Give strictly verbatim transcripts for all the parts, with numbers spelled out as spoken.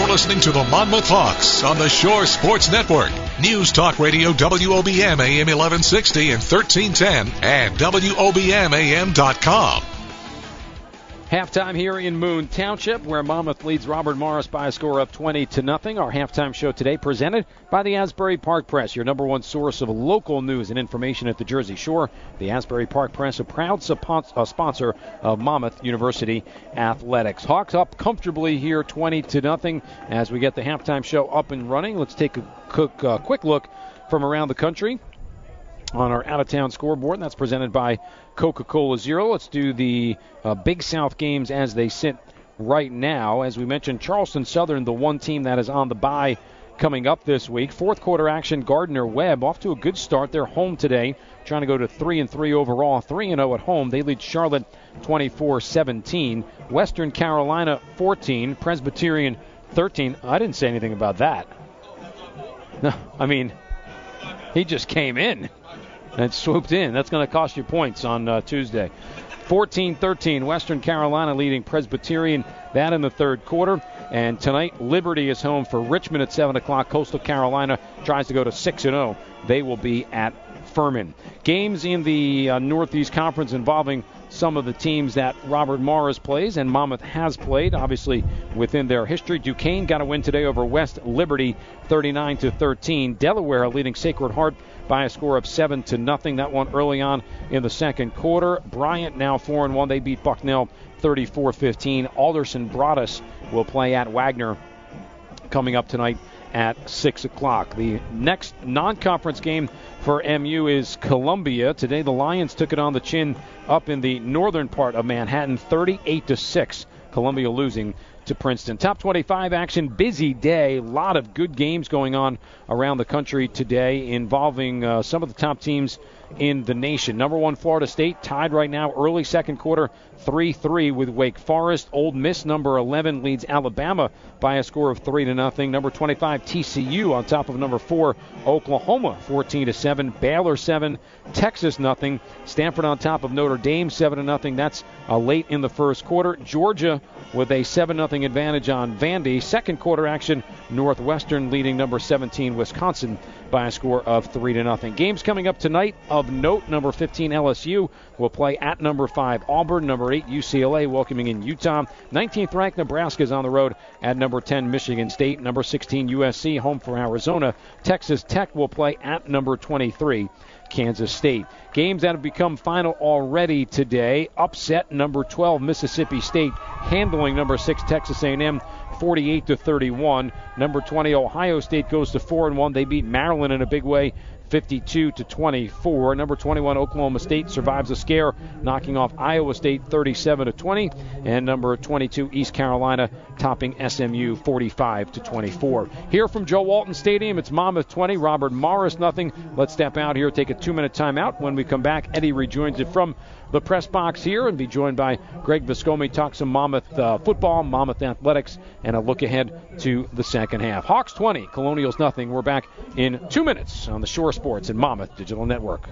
You're listening to the Monmouth Hawks on the Shore Sports Network. News Talk Radio W O B M A M eleven sixty and thirteen ten and W O B M A M dot com. Halftime here in Moon Township, where Monmouth leads Robert Morris by a score of twenty to nothing. Our halftime show today presented by the Asbury Park Press, your number one source of local news and information at the Jersey Shore. The Asbury Park Press, a proud sponsor of Monmouth University Athletics. Hawks up comfortably here, twenty to nothing, as we get the halftime show up and running. Let's take a quick, uh, quick look from around the country on our out-of-town scoreboard, and that's presented by Coca-Cola Zero. Let's do the uh, Big South games as they sit right now. As we mentioned, Charleston Southern, the one team that is on the bye coming up this week. Fourth quarter action, Gardner-Webb off to a good start. They're home today, trying to go to three and three overall, three and oh at home. They lead Charlotte twenty-four seventeen. Western Carolina fourteen, Presbyterian thirteen. I didn't say anything about that. No, I mean, he just came in and swooped in. That's going to cost you points on uh, Tuesday. fourteen thirteen, Western Carolina leading Presbyterian, that in the third quarter. And tonight, Liberty is home for Richmond at seven o'clock. Coastal Carolina tries to go to six and oh. They will be at Furman. Games in the uh, Northeast Conference involving some of the teams that Robert Morris plays and Monmouth has played, obviously within their history. Duquesne got a win today over West Liberty, thirty-nine to thirteen. Delaware leading Sacred Heart by a score of seven to nothing. That one early on in the second quarter. Bryant now four and one. They beat Bucknell thirty-four fifteen. Alderson Broadus will play at Wagner coming up tonight at six o'clock. The next non-conference game for M U is Columbia. Today the Lions took it on the chin up in the northern part of Manhattan, thirty-eight to six. Columbia losing to Princeton. Top twenty-five action, busy day. A lot of good games going on around the country today involving uh, some of the top teams in the nation. Number one, Florida State, tied right now, early second quarter, three three with Wake Forest. Ole Miss, number eleven, leads Alabama by a score of three to nothing. Number twenty-five, T C U on top of number four, Oklahoma, fourteen to seven. Baylor seven, Texas nothing. Stanford on top of Notre Dame, seven to nothing. That's uh, late in the first quarter. Georgia with a seven nothing advantage on Vandy. Second quarter action, Northwestern leading number seventeen, Wisconsin, by a score of three to nothing. Games coming up tonight of note. Number fifteen, L S U will play at number five, Auburn. Number eight, U C L A welcoming in Utah. nineteenth ranked Nebraska is on the road at number ten, Michigan State. Number sixteen, U S C home for Arizona. Texas Tech will play at number twenty-three, Kansas State. Games that have become final already today. Upset number twelve, Mississippi State, handling number six, Texas A and M, forty-eight to thirty-one. Number twenty, Ohio State goes to four and one. They beat Maryland in a big way, fifty-two to twenty-four. Number twenty-one, Oklahoma State survives a scare, knocking off Iowa State thirty-seven to twenty. And number twenty-two, East Carolina, topping S M U forty-five to twenty-four. Here from Joe Walton Stadium, it's Monmouth twenty, Robert Morris nothing. Let's step out here, take a two-minute timeout. When we come back, Eddie rejoins it from the press box here and be joined by Greg Viscomi. Talk some Monmouth uh, football, Monmouth athletics, and a look ahead to the second half. Hawks twenty, Colonials nothing. We're back in two minutes on the Shore Sports and Monmouth Digital Network.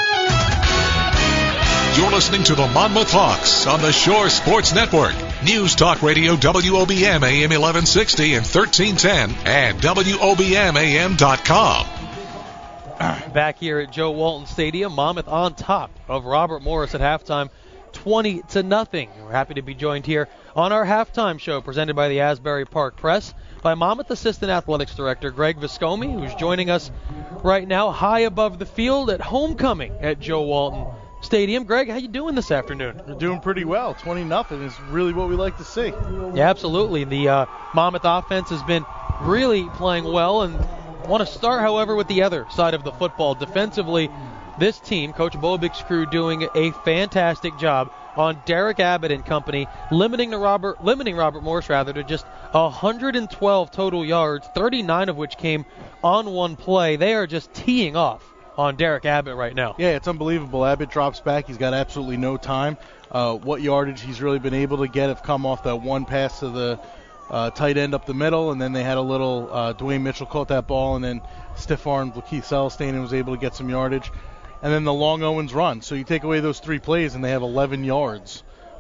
You're listening to the Monmouth Hawks on the Shore Sports Network. News Talk Radio W O B M A M eleven sixty and thirteen ten and W O B M A M dot com. Back here at Joe Walton Stadium, Monmouth on top of Robert Morris at halftime, twenty to nothing. We're happy to be joined here on our halftime show presented by the Asbury Park Press by Monmouth Assistant Athletics Director Greg Viscomi, who's joining us right now high above the field at homecoming at Joe Walton Stadium. Greg, how you doing this afternoon? We're doing pretty well. twenty nothing is really what we like to see. Yeah, absolutely. The uh, Monmouth offense has been really playing well, and I want to start, however, with the other side of the football. Defensively, this team, Coach Bobig's crew, doing a fantastic job on Derek Abbott and company, limiting the Robert, limiting Robert Morris rather to just one hundred twelve total yards, thirty-nine of which came on one play. They are just teeing off on Derek Abbott right now. Yeah, it's unbelievable. Abbott drops back. He's got absolutely no time. Uh, what yardage he's really been able to get have come off that one pass to the Uh, tight end up the middle, and then they had a little uh, Dwayne Mitchell caught that ball, and then stiff armed Lakeith Celestine was able to get some yardage, and then the long Owens run. So you take away those three plays, and they have eleven yards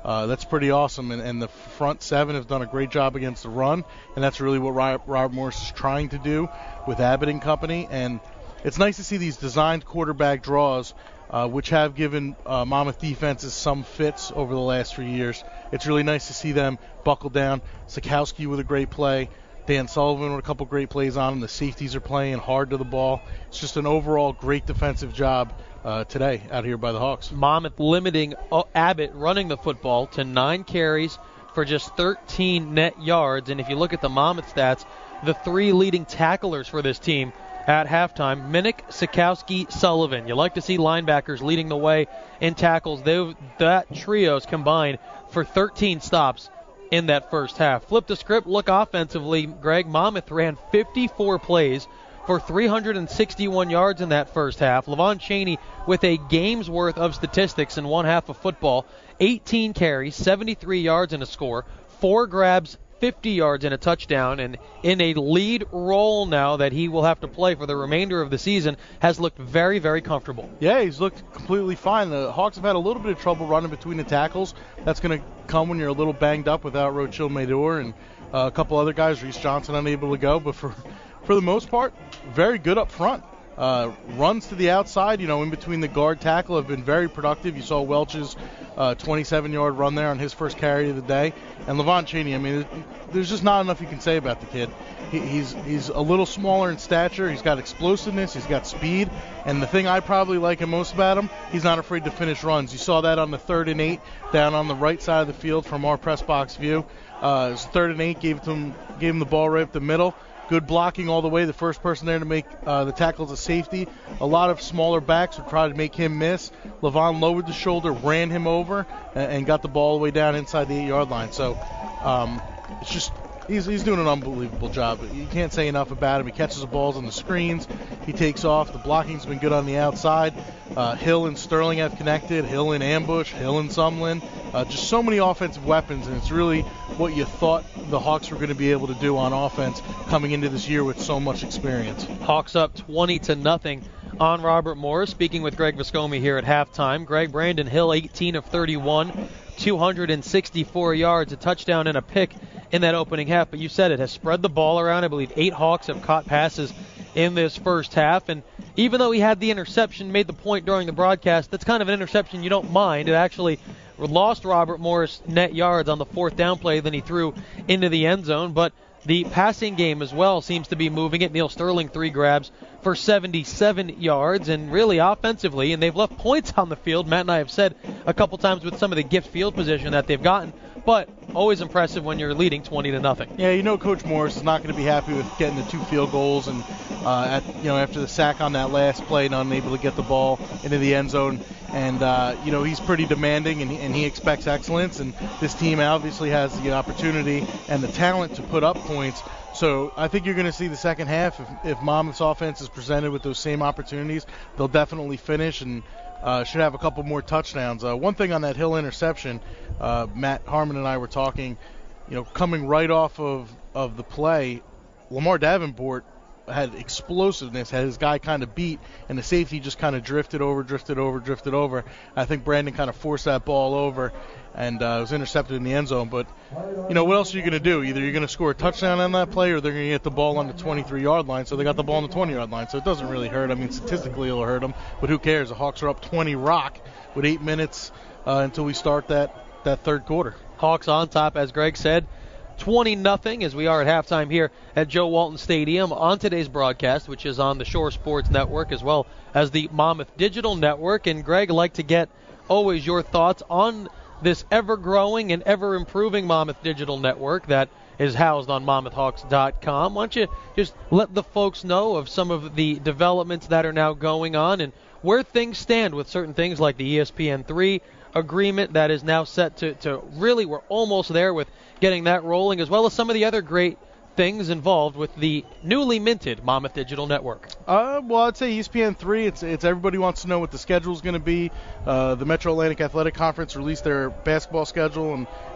Uh, that's pretty awesome, and, and the front seven have done a great job against the run, and that's really what Robert Morris is trying to do with Abbott and company. And it's nice to see these designed quarterback draws, uh, which have given uh, Monmouth defenses some fits over the last few years. It's really nice to see them buckle down. Sikowski with a great play, Dan Sullivan with a couple great plays on him. The safeties are playing hard to the ball. It's just an overall great defensive job Uh, today out here by the Hawks. Monmouth limiting Abbott running the football to nine carries for just thirteen net yards. And if you look at the Monmouth stats, the three leading tacklers for this team at halftime, Minnick, Sikowski, Sullivan. You like to see linebackers leading the way in tackles. They've, that trio's combined for thirteen stops in that first half. Flip the script, look offensively. Greg, Monmouth ran fifty-four plays for three hundred sixty-one yards in that first half. Levon Chaney with a game's worth of statistics in one half of football. eighteen carries, seventy-three yards and a score, four grabs, fifty yards and a touchdown, and in a lead role now that he will have to play for the remainder of the season, has looked very, very comfortable. Yeah, he's looked completely fine. The Hawks have had a little bit of trouble running between the tackles. That's going to come when you're a little banged up without Rochil Mador and uh, a couple other guys, Reese Johnson unable to go, but for For the most part, very good up front. Uh, runs to the outside, you know, in between the guard tackle have been very productive. You saw Welch's uh, twenty-seven-yard run there on his first carry of the day. And Levon Chaney, I mean, there's just not enough you can say about the kid. He, he's he's a little smaller in stature. He's got explosiveness. He's got speed. And the thing I probably like him most about him, he's not afraid to finish runs. You saw that on the third and eight down on the right side of the field from our press box view. Uh, it was third and eight, gave him, gave him the ball right up the middle. Good blocking all the way. The first person there to make uh, the tackle is a safety. A lot of smaller backs would try to make him miss. Levon lowered the shoulder, ran him over, and, and got the ball all the way down inside the eight-yard line. So um, it's just he's he's doing an unbelievable job. You can't say enough about him. He catches the balls on the screens. He takes off. The blocking's been good on the outside. Uh, Hill and Sterling have connected. Hill in ambush. Hill and Sumlin. Uh, just so many offensive weapons, and it's really what you thought the Hawks were going to be able to do on offense coming into this year with so much experience. Hawks up twenty to nothing on Robert Morris. Speaking with Greg Viscomi here at halftime. Greg, Brandon Hill, eighteen of thirty-one, two hundred sixty-four yards, a touchdown and a pick in that opening half. But you said it, has spread the ball around. I believe eight Hawks have caught passes in this first half. And even though he had the interception, made the point during the broadcast, that's kind of an interception you don't mind. It actually lost Robert Morris net yards on the fourth down play, then he threw into the end zone. But the passing game as well seems to be moving it. Neil Sterling, three grabs for seventy-seven yards, and really offensively, and they've left points on the field. Matt and I have said a couple times with some of the gift field position that they've gotten, but always impressive when you're leading twenty to nothing. Yeah, you know Coach Morris is not going to be happy with getting the two field goals, and uh, at, you know after the sack on that last play, not unable to get the ball into the end zone. And, uh, you know, he's pretty demanding, and he, and he expects excellence. And this team obviously has the opportunity and the talent to put up points. So I think you're going to see the second half. If, if Monmouth's offense is presented with those same opportunities, they'll definitely finish and uh, should have a couple more touchdowns. Uh, one thing on that Hill interception, uh, Matt Harmon and I were talking, you know, coming right off of, of the play, Lamar Davenport had explosiveness, had his guy kind of beat, and the safety just kind of drifted over, drifted over, drifted over. I think Brandon kind of forced that ball over, and uh, it was intercepted in the end zone. But, you know, what else are you going to do? Either you're going to score a touchdown on that play, or they're going to get the ball on the twenty-three-yard line. So they got the ball on the twenty-yard line, so it doesn't really hurt. I mean, statistically it'll hurt them, but who cares? The Hawks are up twenty rock with eight minutes uh, until we start that, that third quarter. Hawks on top, as Greg said, twenty nothing as we are at halftime here at Joe Walton Stadium on today's broadcast, which is on the Shore Sports Network as well as the Monmouth Digital Network. And Greg, I'd like to get always your thoughts on this ever-growing and ever-improving Monmouth Digital Network that is housed on Monmouth Hawks dot com. Why don't you just let the folks know of some of the developments that are now going on and where things stand with certain things like the E S P N three agreement that is now set to, to really, we're almost there with getting that rolling, as well as some of the other great things involved with the newly minted Monmouth Digital Network. Uh, well, I'd say E S P N three, it's it's everybody wants to know what the schedule is going to be. Uh, the Metro Atlantic Athletic Conference released their basketball schedule, and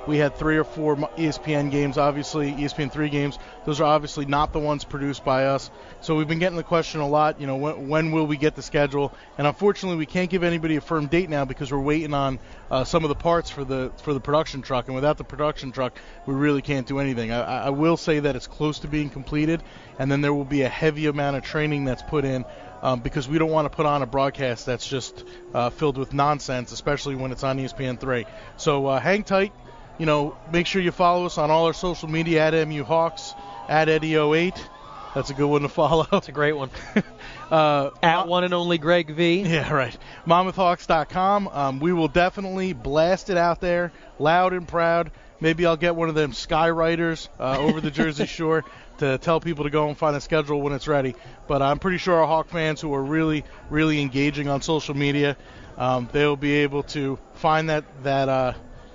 we had three or four E S P N games, obviously, E S P N three games. Those are obviously not the ones produced by us. So we've been getting the question a lot, you know, when, when will we get the schedule? And unfortunately, we can't give anybody a firm date now because we're waiting on uh, some of the parts for the for the production truck. And without the production truck, we really can't do anything. I, I will say that it's close to being completed, and then there will be a heavy amount of training that's put in um, because we don't want to put on a broadcast that's just uh, filled with nonsense, especially when it's on E S P N three. So uh, hang tight. You know, make sure you follow us on all our social media at M U Hawks, at Eddie oh eight. That's a good one to follow. That's a great one. uh, at one and only Greg V. Yeah, right. Monmouth Hawks dot com. Um, we will definitely blast it out there, loud and proud. Maybe I'll get one of them skywriters uh, over the Jersey Shore to tell people to go and find a schedule when it's ready. But I'm pretty sure our Hawk fans who are really, really engaging on social media, um, they'll be able to find that that uh,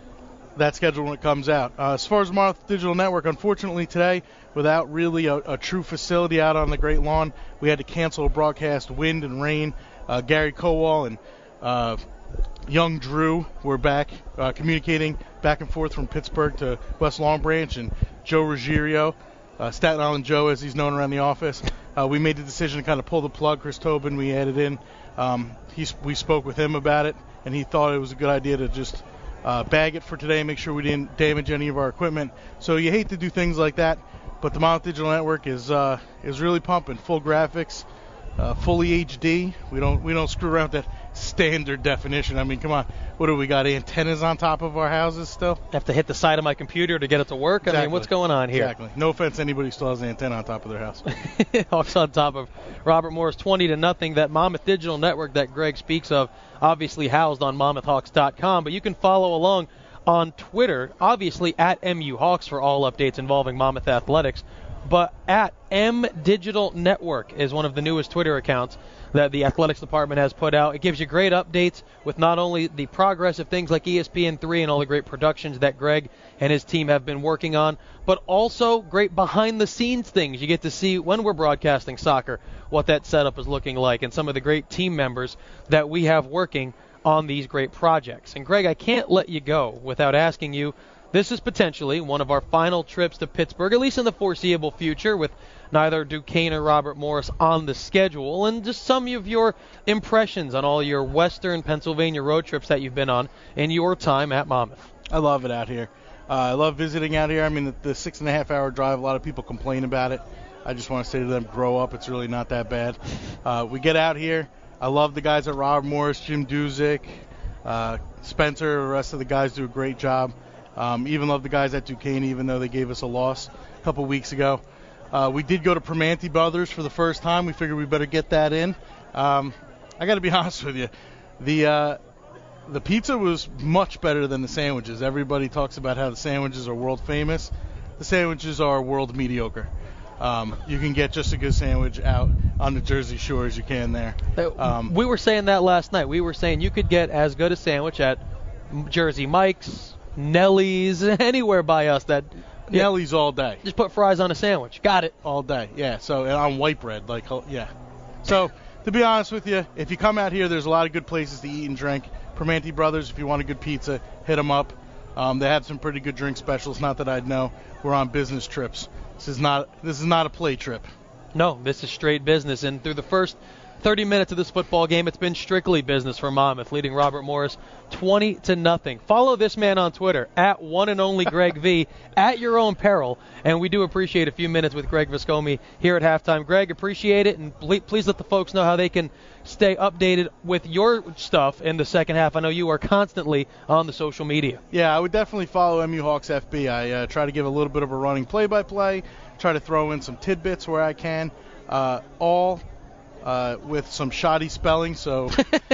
that schedule when it comes out. Uh, as far as Monmouth Digital Network, unfortunately today, without really a, a true facility out on the Great Lawn, we had to cancel a broadcast. Wind and rain. Uh, Gary Kowal and uh, young Drew were back uh, communicating back and forth from Pittsburgh to West Long Branch, and Joe Ruggiero, uh, Staten Island Joe as he's known around the office. Uh, we made the decision to kind of pull the plug. Chris Tobin, we added in. Um, he, we spoke with him about it, and he thought it was a good idea to just uh, bag it for today, make sure we didn't damage any of our equipment. So you hate to do things like that, but the Monmouth Digital Network is uh, is really pumping. Full graphics, uh, fully H D. We don't we don't screw around with that standard definition. I mean, come on. What do we got? Antennas on top of our houses still? I have to hit the side of my computer to get it to work? Exactly. I mean, what's going on here? Exactly. No offense to anybody who still has an antenna on top of their house. Hawks on top of Robert Morris, twenty to nothing. That Monmouth Digital Network that Greg speaks of, obviously housed on Monmouth Hawks dot com, but you can follow along on Twitter, obviously at M U Hawks for all updates involving Monmouth Athletics, but at M Digital Network is one of the newest Twitter accounts that the athletics department has put out. It gives you great updates with not only the progress of things like E S P N three and all the great productions that Greg and his team have been working on, but also great behind-the-scenes things. You get to see when we're broadcasting soccer what that setup is looking like and some of the great team members that we have working on these great projects. And Greg, I can't let you go without asking you, this is potentially one of our final trips to Pittsburgh, at least in the foreseeable future, with neither Duquesne or Robert Morris on the schedule, and just some of your impressions on all your Western Pennsylvania road trips that you've been on in your time at Monmouth. I love it out here. Uh, I love visiting out here. I mean, the, the six and a half hour drive, a lot of people complain about it. I just want to say to them, grow up. It's really not that bad. Uh, we get out here. I love the guys at Robert Morris, Jim Duzick, uh, Spencer, the rest of the guys do a great job. Um, even love the guys at Duquesne, even though they gave us a loss a couple weeks ago. Uh, we did go to Primanti Brothers for the first time. We figured we better get that in. Um, I got to be honest with you. The uh, the pizza was much better than the sandwiches. Everybody talks about how the sandwiches are world famous. The sandwiches are world mediocre. Um, you can get just a good sandwich out on the Jersey Shore as you can there. Um, we were saying that last night. We were saying you could get as good a sandwich at Jersey Mike's, Nellie's, anywhere by us. That Nellie's all day. Just put fries on a sandwich. Got it. All day, yeah. So and on white bread, like yeah. So to be honest with you, if you come out here, there's a lot of good places to eat and drink. Primanti Brothers, if you want a good pizza, hit them up. Um, they have some pretty good drink specials. Not that I'd know. We're on business trips. This is not this is not a play trip. No, this is straight business. And through the first thirty minutes of this football game, it's been strictly business for Monmouth, leading Robert Morris twenty to nothing. Follow this man on Twitter, at one and only Greg V, at your own peril. And we do appreciate a few minutes with Greg Viscomi here at halftime. Greg, appreciate it, and please let the folks know how they can stay updated with your stuff in the second half. I know you are constantly on the social media. Yeah, I would definitely follow M U Hawks F B. I uh, try to give a little bit of a running play-by-play, try to throw in some tidbits where I can, uh, all uh, with some shoddy spelling, so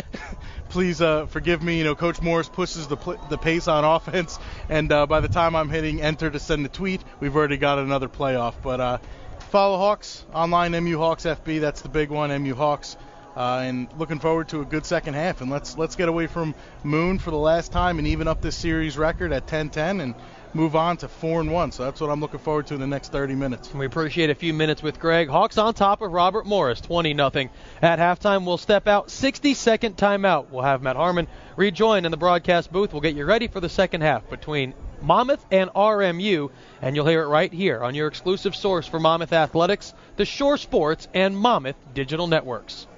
please uh, forgive me. You know, Coach Morris pushes the pl- the pace on offense, and uh, by the time I'm hitting enter to send the tweet, we've already got another playoff. But uh, follow Hawks online, M U Hawks F B. That's the big one, M U Hawks. Uh, and looking forward to a good second half. And let's let's get away from Moon for the last time and even up this series record at ten ten and move on to four and one. So that's what I'm looking forward to in the next thirty minutes. We appreciate a few minutes with Greg. Hawks on top of Robert Morris, twenty nothing. At halftime, we'll step out. sixty-second timeout. We'll have Matt Harmon rejoin in the broadcast booth. We'll get you ready for the second half between Monmouth and R M U, and you'll hear it right here on your exclusive source for Monmouth Athletics, the Shore Sports and Monmouth Digital Networks.